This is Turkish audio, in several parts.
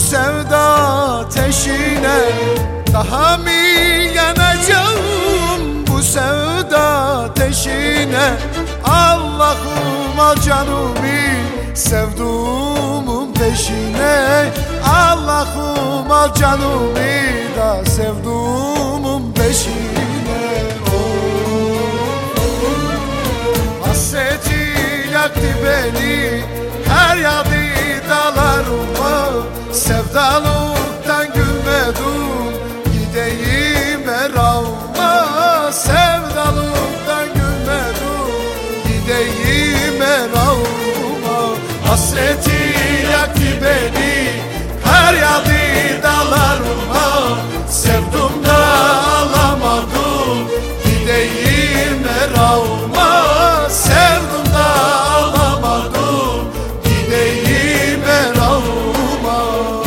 sevda ateşine. Daha mı yanacağım bu sevda ateşine? Allah'ım al canımı sevduğumun peşine. Allah'ım al canımı da sevduğumun peşine. Hasreti yaktı beni, her yanı dağlarıma. Sevdalıktan gülmedim, gideyim Erağım'a. Sevdalıktan gülmedim, gideyim Erağım'a. Hasreti yaktı beni, her yanı dağlarıma. Sevdim de alamadım, gideyim Erağım'a. Sevdim de alamadım, gideyim Erağım'a.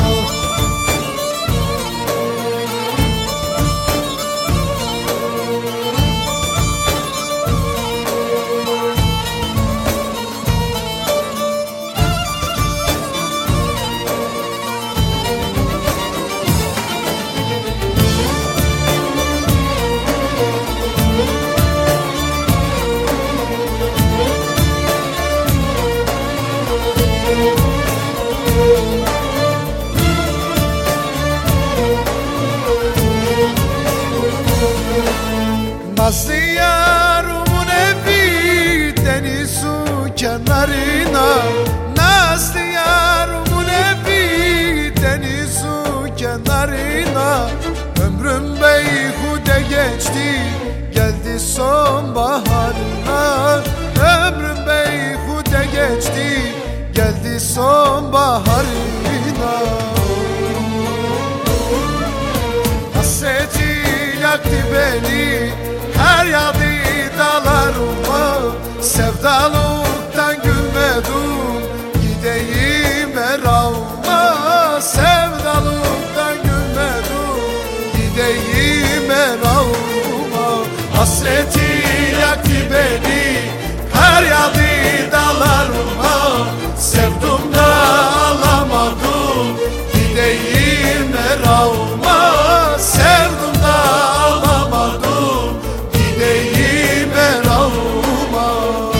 Nazlı yarımın evi deniz su kenarına. Nazlı yarımın evi deniz su kenarına. Ömrüm beyhude geçti, geldi sonbaharına. Ömrüm beyhude geçti, geldi sonbaharına. Hasreti yaktı beni, her yanı dağlarıma. Sevdalıktan gülmedim, gideyim Erağım'a. Sevdalıktan gülmedim, gideyim Erağım'a. Hasreti yaktı beni, her yanı dağlarıma. Sevdim de alamadım, gideyim Erağım'a. Sevdim de alamadım, gideyim Erağım'a.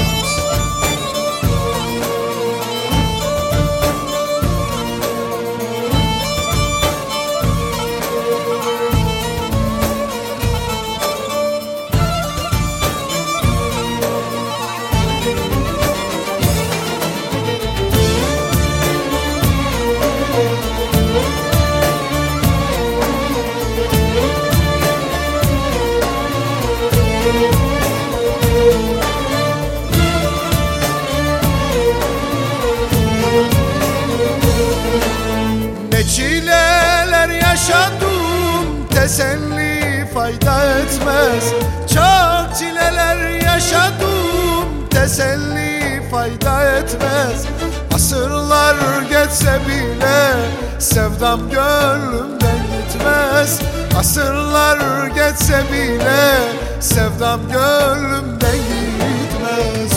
Ne çileler yaşadım, teselli fayda etmez. Çok çileler yaşadım, teselli fayda etmez. Asırlar geçse bile sevdam gönlümden gitmez. Asırlar geçse bile sevdam gönlümden gitmez.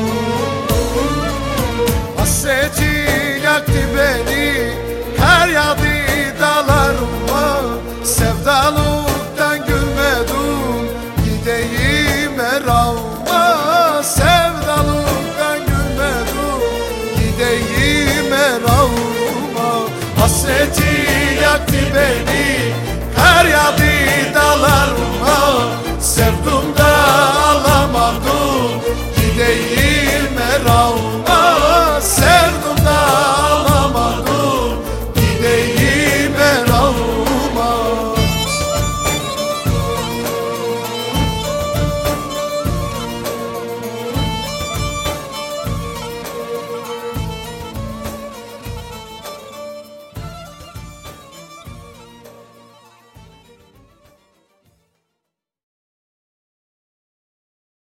Hasreti yaktı beni, her yanı